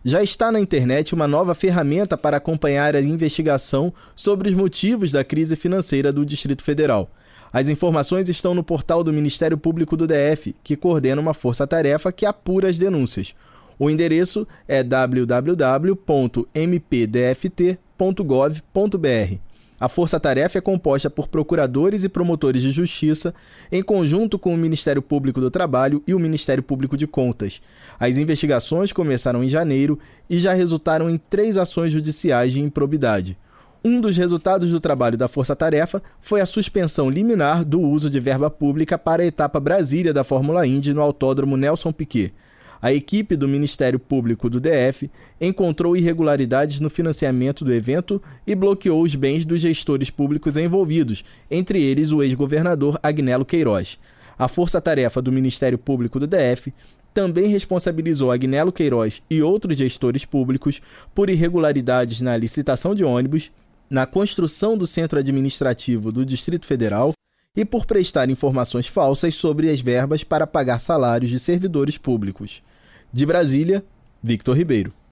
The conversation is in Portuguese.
Já está na internet uma nova ferramenta para acompanhar a investigação sobre os motivos da crise financeira do Distrito Federal. As informações estão no portal do Ministério Público do DF, que coordena uma força-tarefa que apura as denúncias. O endereço é www.mpdft.gov.br. A força-tarefa é composta por procuradores e promotores de justiça, em conjunto com o Ministério Público do Trabalho e o Ministério Público de Contas. As investigações começaram em janeiro e já resultaram em 3 ações judiciais de improbidade. Um dos resultados do trabalho da força-tarefa foi a suspensão liminar do uso de verba pública para a etapa Brasília da Fórmula Indy no Autódromo Nelson Piquet. A equipe do Ministério Público do DF encontrou irregularidades no financiamento do evento e bloqueou os bens dos gestores públicos envolvidos, entre eles o ex-governador Agnello Queiroz. A força-tarefa do Ministério Público do DF também responsabilizou Agnello Queiroz e outros gestores públicos por irregularidades na licitação de ônibus, na construção do centro administrativo do Distrito Federal e por prestar informações falsas sobre as verbas para pagar salários de servidores públicos. De Brasília, Victor Ribeiro.